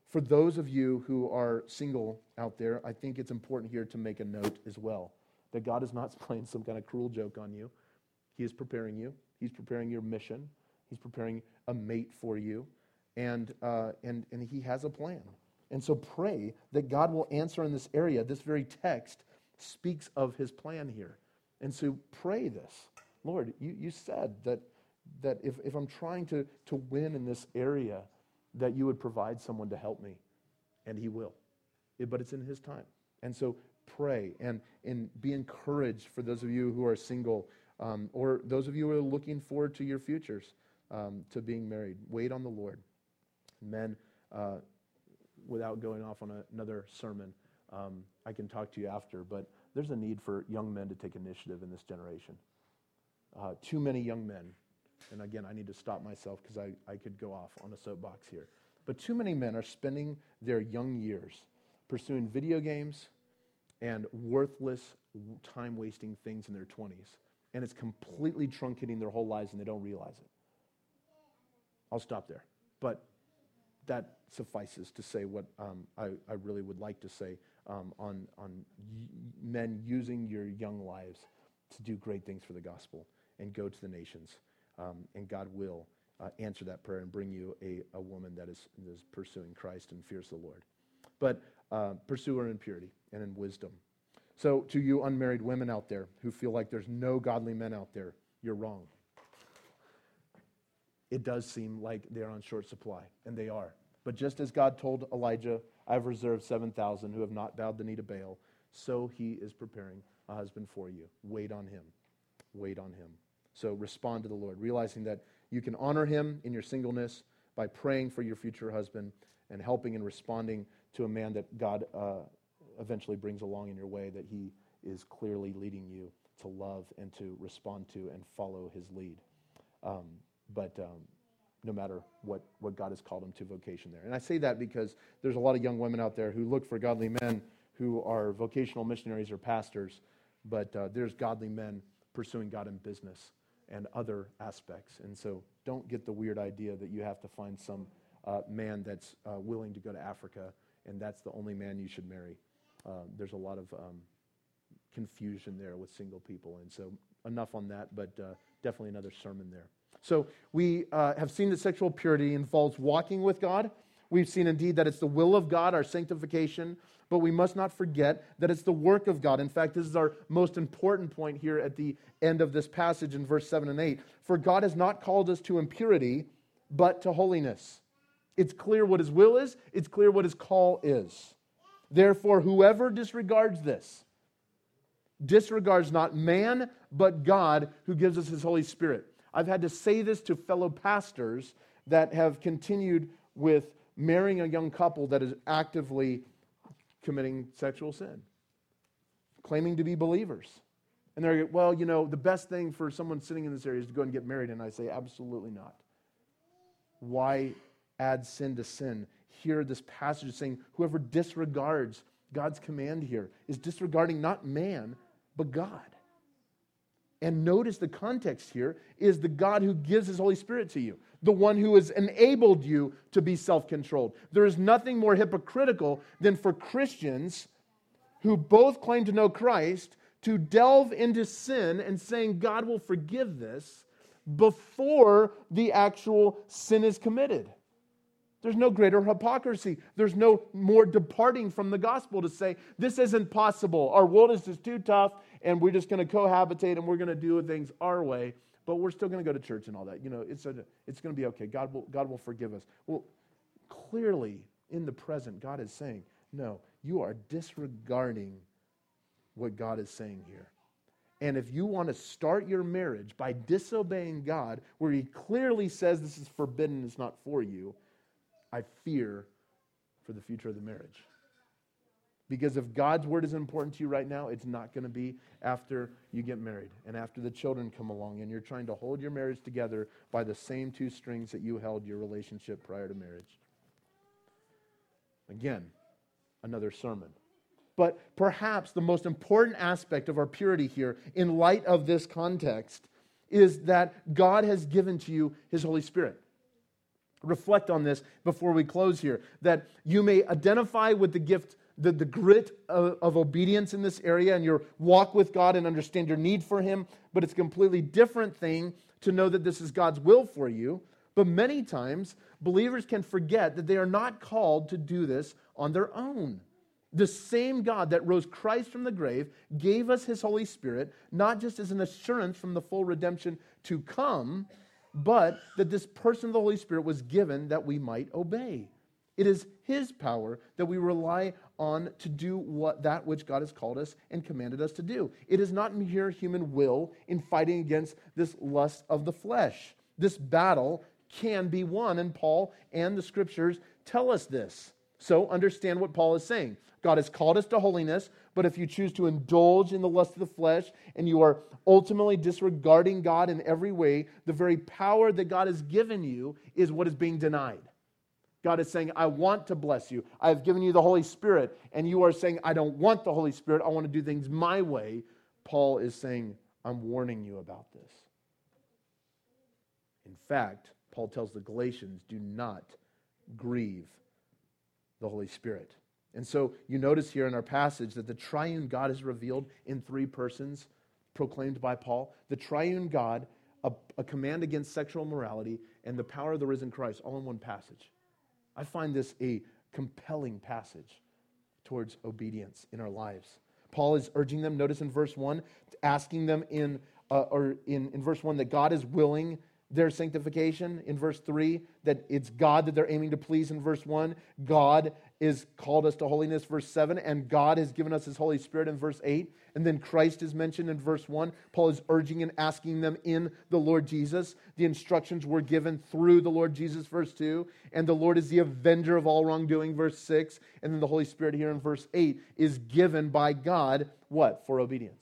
For those of you who are single out there, I think it's important here to make a note as well, that God is not playing some kind of cruel joke on you. He is preparing you. He's preparing your mission. He's preparing a mate for you. And, uh, and, and he has a plan. And so pray that God will answer in this area. This very text speaks of his plan here. And so pray this. Lord, you, you said that, that if, if I'm trying to, to win in this area, that you would provide someone to help me. And he will. It, but it's in his time. And so pray and, and be encouraged for those of you who are single, um, or those of you who are looking forward to your futures, um, to being married. Wait on the Lord. Men, uh, without going off on a, another sermon, um, I can talk to you after, but there's a need for young men to take initiative in this generation. Uh, too many young men, and again, I need to stop myself because I, I could go off on a soapbox here, but too many men are spending their young years pursuing video games and worthless, time-wasting things in their twenties, and it's completely truncating their whole lives and they don't realize it. I'll stop there, but that suffices to say what um, I, I really would like to say um, on, on y- men using your young lives to do great things for the gospel and go to the nations. Um, and God will uh, answer that prayer and bring you a, a woman that is, is pursuing Christ and fears the Lord. But uh, pursue her in purity and in wisdom. So to you unmarried women out there who feel like there's no godly men out there, you're wrong. It does seem like they're on short supply, and they are. But just as God told Elijah, I've reserved seven thousand who have not bowed the knee to Baal, so he is preparing a husband for you. Wait on him. Wait on him. So respond to the Lord, realizing that you can honor him in your singleness by praying for your future husband and helping and responding to a man that God uh, eventually brings along in your way that he is clearly leading you to love and to respond to and follow his lead. Um, but um, no matter what, what God has called him to vocation there. And I say that because there's a lot of young women out there who look for godly men who are vocational missionaries or pastors, but uh, there's godly men pursuing God in business and other aspects. And so don't get the weird idea that you have to find some uh, man that's uh, willing to go to Africa and that's the only man you should marry. Uh, there's a lot of um, confusion there with single people. And so enough on that, but uh, definitely another sermon there. So we uh, have seen that sexual purity involves walking with God. We've seen indeed that it's the will of God, our sanctification, but we must not forget that it's the work of God. In fact, this is our most important point here at the end of this passage in verse seven and eight. For God has not called us to impurity, but to holiness. It's clear what his will is. It's clear what his call is. Therefore, whoever disregards this, disregards not man, but God who gives us his Holy Spirit. I've had to say this to fellow pastors that have continued with marrying a young couple that is actively committing sexual sin, claiming to be believers. And they're, well, you know, the best thing for someone sitting in this area is to go and get married. And I say, absolutely not. Why add sin to sin? Here, this passage is saying whoever disregards God's command here is disregarding not man, but God. And notice the context here is the God who gives his Holy Spirit to you, the one who has enabled you to be self-controlled. There is nothing more hypocritical than for Christians who both claim to know Christ to delve into sin and saying God will forgive this before the actual sin is committed. There's no greater hypocrisy. There's no more departing from the gospel to say, this isn't possible. Our world is just too tough, and we're just going to cohabitate, and we're going to do things our way, but we're still going to go to church and all that. You know, it's a, it's going to be okay. God will, God will forgive us. Well, clearly, in the present, God is saying, no, you are disregarding what God is saying here. And if you want to start your marriage by disobeying God, where he clearly says this is forbidden, it's not for you, I fear for the future of the marriage. Because if God's word is important to you right now, it's not going to be after you get married and after the children come along and you're trying to hold your marriage together by the same two strings that you held your relationship prior to marriage. Again, another sermon. But perhaps the most important aspect of our purity here, in light of this context, is that God has given to you his Holy Spirit. reflect on this before we close here, that you may identify with the gift, the, the grit of, of obedience in this area and your walk with God and understand your need for Him, but it's a completely different thing to know that this is God's will for you. But many times, believers can forget that they are not called to do this on their own. The same God that rose Christ from the grave gave us His Holy Spirit, not just as an assurance from the full redemption to come, but that this person of the Holy Spirit was given that we might obey. It is His power that we rely on to do what that which God has called us and commanded us to do. It is not mere human will in fighting against this lust of the flesh. This battle can be won, and Paul and the Scriptures tell us this. So understand what Paul is saying. God has called us to holiness, but if you choose to indulge in the lust of the flesh and you are ultimately disregarding God in every way, the very power that God has given you is what is being denied. God is saying, I want to bless you. I have given you the Holy Spirit. And you are saying, I don't want the Holy Spirit. I want to do things my way. Paul is saying, I'm warning you about this. In fact, Paul tells the Galatians, do not grieve the Holy Spirit. And so you notice here in our passage that the triune God is revealed in three persons proclaimed by Paul. The triune God, a, a command against sexual immorality, and the power of the risen Christ, all in one passage. I find this a compelling passage towards obedience in our lives. Paul is urging them, notice in verse one, asking them in, uh, or in, in verse one that God is willing their sanctification. In verse three, that it's God that they're aiming to please. In verse one, God is called us to holiness. Verse seven, and God has given us His Holy Spirit in verse eight. And then Christ is mentioned in verse one. Paul is urging and asking them in the Lord Jesus. The instructions were given through the Lord Jesus, verse two. And the Lord is the avenger of all wrongdoing, verse six. And then the Holy Spirit here in verse eight is given by God, what? For obedience.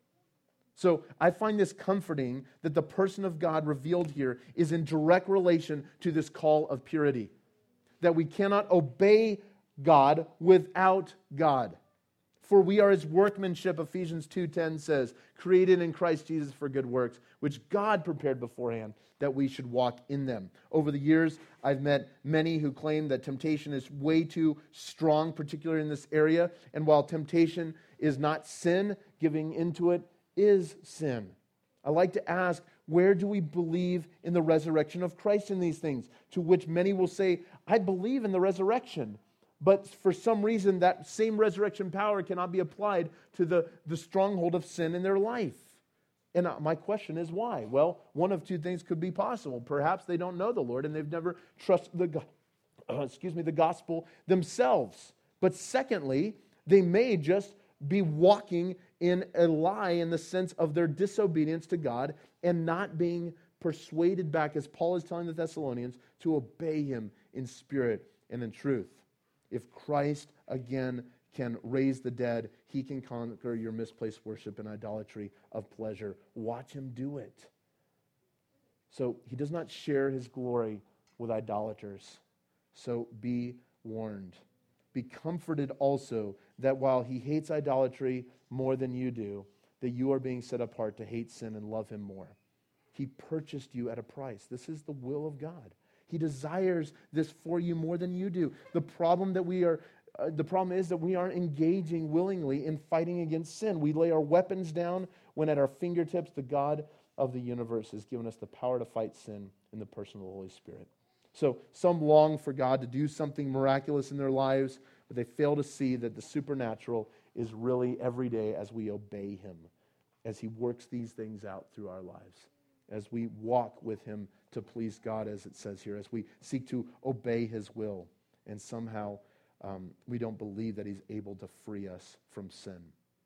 So I find this comforting that the person of God revealed here is in direct relation to this call of purity. That we cannot obey God without God. For we are His workmanship, Ephesians two ten says, created in Christ Jesus for good works, which God prepared beforehand that we should walk in them. Over the years, I've met many who claim that temptation is way too strong, particularly in this area. And while temptation is not sin, giving into it is sin. I like to ask, where do we believe in the resurrection of Christ in these things? To which many will say, I believe in the resurrection. But for some reason, that same resurrection power cannot be applied to the, the stronghold of sin in their life. And my question is why? Well, one of two things could be possible. Perhaps they don't know the Lord and they've never trusted the, uh, excuse me, the gospel themselves. But secondly, they may just be walking in a lie in the sense of their disobedience to God and not being persuaded back, as Paul is telling the Thessalonians, to obey Him in spirit and in truth. If Christ, again, can raise the dead, He can conquer your misplaced worship and idolatry of pleasure. Watch Him do it. So He does not share His glory with idolaters. So be warned. Be comforted also that while He hates idolatry more than you do, that you are being set apart to hate sin and love Him more. He purchased you at a price. This is the will of God. He desires this for you more than you do. The problem that we are, uh, the problem is that we aren't engaging willingly in fighting against sin. We lay our weapons down when at our fingertips the God of the universe has given us the power to fight sin in the person of the Holy Spirit. So some long for God to do something miraculous in their lives, but they fail to see that the supernatural is really every day as we obey Him, as He works these things out through our lives, as we walk with Him to please God, as it says here, as we seek to obey His will, and somehow um, we don't believe that He's able to free us from sin.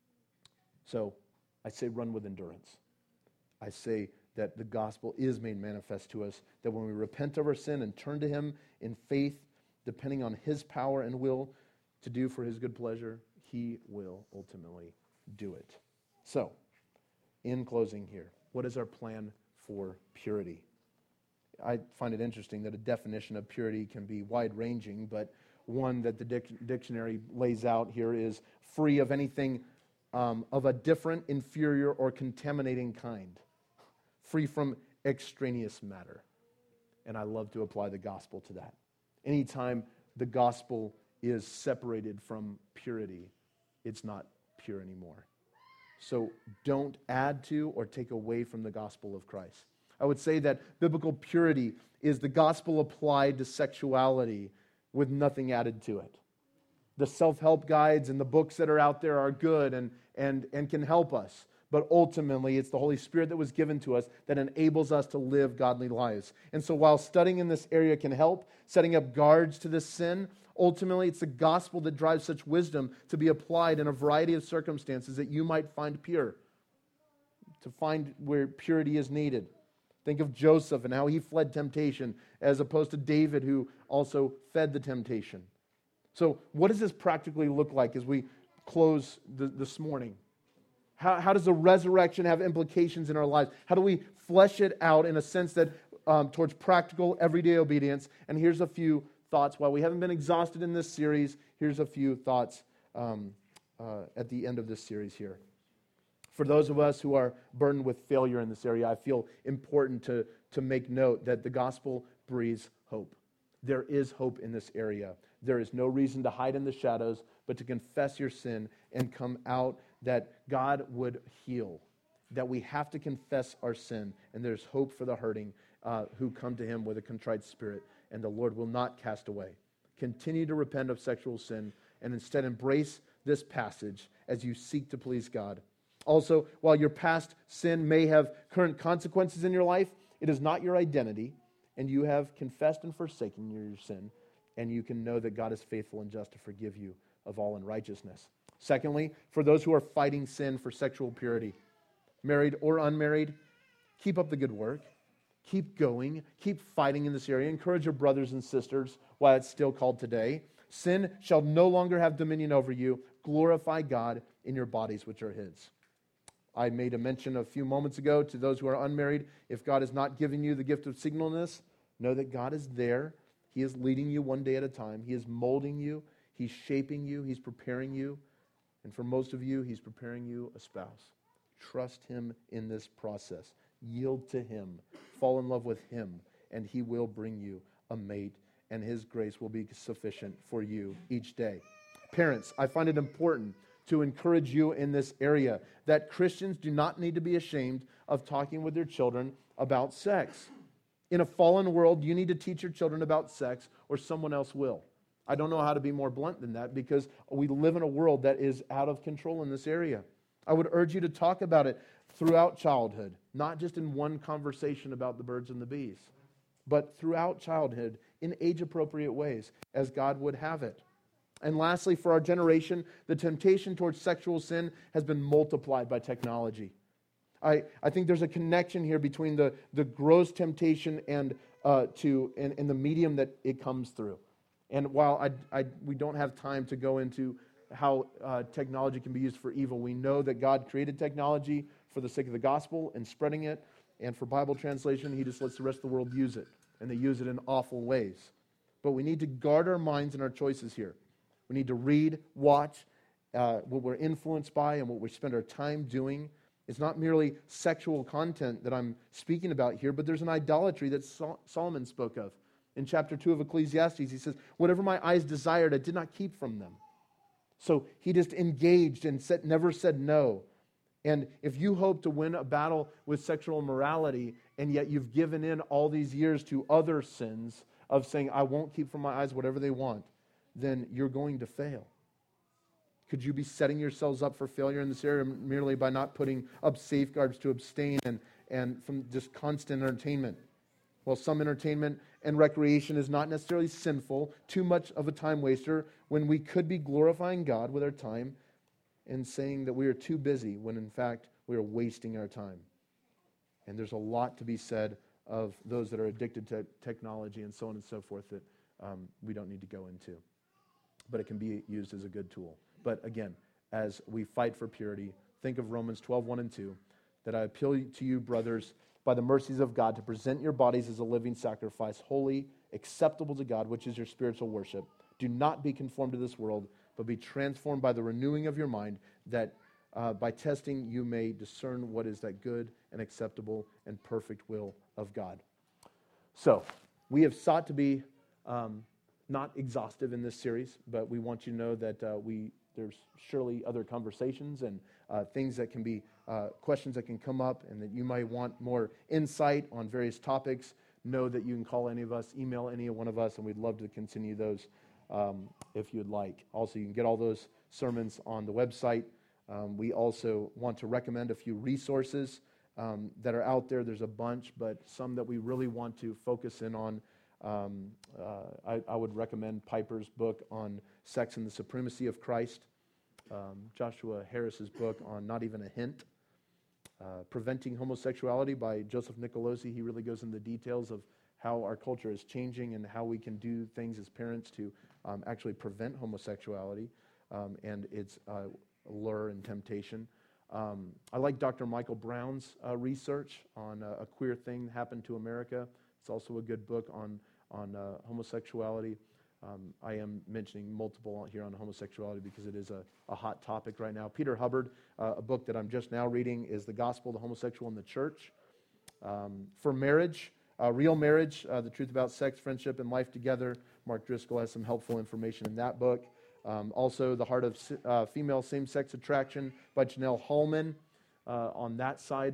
So I say run with endurance. I say that the gospel is made manifest to us, that when we repent of our sin and turn to Him in faith, depending on His power and will to do for His good pleasure, He will ultimately do it. So, in closing here, what is our plan for purity? I find it interesting that a definition of purity can be wide-ranging, but one that the dic- dictionary lays out here is free of anything um, of a different, inferior, or contaminating kind. Free from extraneous matter. and I love to apply the gospel to that. Anytime the gospel is separated from purity, it's not pure anymore. So don't add to or take away from the gospel of Christ. I would say that biblical purity is the gospel applied to sexuality with nothing added to it. The self-help guides and the books that are out there are good and, and, and can help us. But ultimately, it's the Holy Spirit that was given to us that enables us to live godly lives. And so while studying in this area can help, setting up guards to this sin, ultimately it's the gospel that drives such wisdom to be applied in a variety of circumstances that you might find pure, to find where purity is needed. Think of Joseph and how he fled temptation as opposed to David, who also fed the temptation. So what does this practically look like as we close the, this morning? How, how does the resurrection have implications in our lives? How do we flesh it out in a sense that um, towards practical, everyday obedience? And here's a few thoughts. While we haven't been exhausted in this series, here's a few thoughts um, uh, at the end of this series here. For those of us who are burdened with failure in this area, I feel important to, to make note that the gospel breathes hope. There is hope in this area. There is no reason to hide in the shadows, but to confess your sin and come out, that God would heal, that we have to confess our sin, and there's hope for the hurting uh, who come to Him with a contrite spirit, and the Lord will not cast away. Continue to repent of sexual sin, and instead embrace this passage as you seek to please God. Also, while your past sin may have current consequences in your life, it is not your identity, and you have confessed and forsaken your sin, and you can know that God is faithful and just to forgive you of all unrighteousness. Secondly, for those who are fighting sin for sexual purity, married or unmarried, keep up the good work. Keep going. Keep fighting in this area. Encourage your brothers and sisters while it's still called today. Sin shall no longer have dominion over you. Glorify God in your bodies, which are His. I made a mention a few moments ago to those who are unmarried. If God has not given you the gift of singleness, know that God is there. He is leading you one day at a time. He is molding you. He's shaping you. He's preparing you. And for most of you, He's preparing you a spouse. Trust Him in this process. Yield to Him. Fall in love with Him. And He will bring you a mate. And His grace will be sufficient for you each day. Parents, I find it important to encourage you in this area that Christians do not need to be ashamed of talking with their children about sex. In a fallen world, you need to teach your children about sex or someone else will. I don't know how to be more blunt than that because we live in a world that is out of control in this area. I would urge you to talk about it throughout childhood, not just in one conversation about the birds and the bees, but throughout childhood in age-appropriate ways as God would have it. And lastly, for our generation, the temptation towards sexual sin has been multiplied by technology. I, I think there's a connection here between the, the gross temptation and, uh, to, and, and the medium that it comes through. And while I, I, we don't have time to go into how uh, technology can be used for evil, we know that God created technology for the sake of the gospel and spreading it, and for Bible translation, He just lets the rest of the world use it, and they use it in awful ways. But we need to guard our minds and our choices here. We need to read, watch, uh, what we're influenced by and what we spend our time doing. It's not merely sexual content that I'm speaking about here, but there's an idolatry that Sol- Solomon spoke of. In chapter two of Ecclesiastes, he says, whatever my eyes desired, I did not keep from them. So he just engaged and said, never said no. And if you hope to win a battle with sexual immorality, and yet you've given in all these years to other sins of saying, I won't keep from my eyes whatever they want, then you're going to fail. Could you be setting yourselves up for failure in this area merely by not putting up safeguards to abstain and, and from just constant entertainment? Well, some entertainment and recreation is not necessarily sinful, too much of a time waster, when we could be glorifying God with our time and saying that we are too busy when in fact we are wasting our time. And there's a lot to be said of those that are addicted to technology and so on and so forth that um, we don't need to go into. But it can be used as a good tool. But again, as we fight for purity, think of Romans twelve, one and two, that I appeal to you, brothers, by the mercies of God, to present your bodies as a living sacrifice, holy, acceptable to God, which is your spiritual worship. Do not be conformed to this world, but be transformed by the renewing of your mind, that uh, by testing you may discern what is that good and acceptable and perfect will of God. So, we have sought to be um, not exhaustive in this series, but we want you to know that uh, we there's surely other conversations and uh, things that can be, uh, questions that can come up, and that you might want more insight on various topics. Know that you can call any of us, email any one of us, and we'd love to continue those um, if you'd like. Also, you can get all those sermons on the website. Um, we also want to recommend a few resources um, that are out there. There's a bunch, but some that we really want to focus in on. Um, uh, I, I would recommend Piper's book on sex and the supremacy of Christ, um, Joshua Harris's book on Not Even a Hint, uh, Preventing Homosexuality by Joseph Nicolosi. He really goes into the details of how our culture is changing and how we can do things as parents to um, actually prevent homosexuality um, and its uh, lure and temptation. Um, I like Doctor Michael Brown's uh, research on uh, A Queer Thing Happened to America. It's also a good book on, on uh, homosexuality. Um, I am mentioning multiple here on homosexuality because it is a, a hot topic right now. Peter Hubbard, uh, a book that I'm just now reading, is The Gospel of the Homosexual in the Church. Um, for marriage, uh, real marriage, uh, the truth about sex, friendship, and life together. Mark Driscoll has some helpful information in that book. Um, also, The Heart of uh, Female Same-Sex Attraction by Janelle Hallman uh, on that side.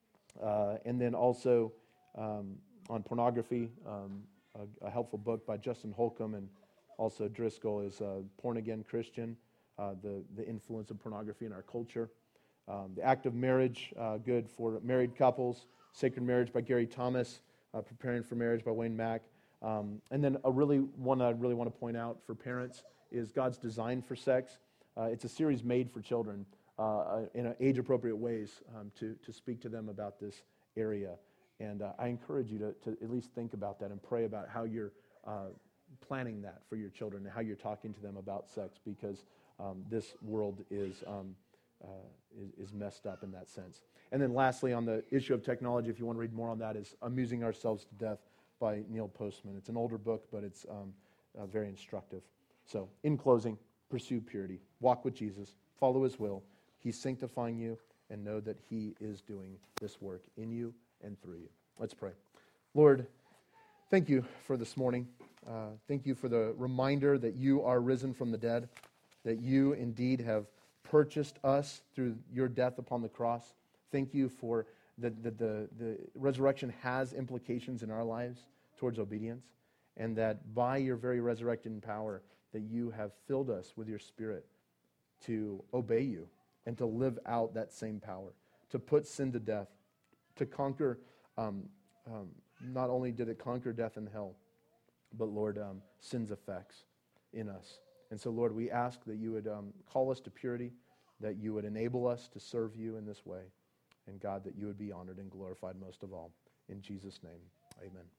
Uh, and then also um, on pornography, um, a, a helpful book by Justin Holcomb, and also Driscoll is uh, Born Again Christian, uh, the, the influence of pornography in our culture. Um, the Act of Marriage, uh, good for married couples. Sacred Marriage by Gary Thomas, uh, Preparing for Marriage by Wayne Mack. Um, and then a really one I really want to point out for parents is God's Design for Sex. Uh, it's a series made for children uh, in age-appropriate ways um, to, to speak to them about this area. And uh, I encourage you to, to at least think about that and pray about how you're uh, planning that for your children and how you're talking to them about sex, because um, this world is, um, uh, is is messed up in that sense. And then lastly, on the issue of technology, if you want to read more on that, is Amusing Ourselves to Death by Neil Postman. It's an older book, but it's um, uh, very instructive. So, in closing, pursue purity. Walk with Jesus. Follow His will. He's sanctifying you, and know that He is doing this work in you and through you. Let's pray. Lord, thank you for this morning. Uh, thank you for the reminder that you are risen from the dead, that you indeed have purchased us through your death upon the cross. Thank you for that the, the, the resurrection has implications in our lives towards obedience, and that by your very resurrected power, that you have filled us with your Spirit to obey you and to live out that same power, to put sin to death, to conquer, um, um, not only did it conquer death and hell, but Lord, um, sin's effects in us. And so Lord, we ask that you would um, call us to purity, that you would enable us to serve you in this way, and God, that you would be honored and glorified most of all. In Jesus' name, amen.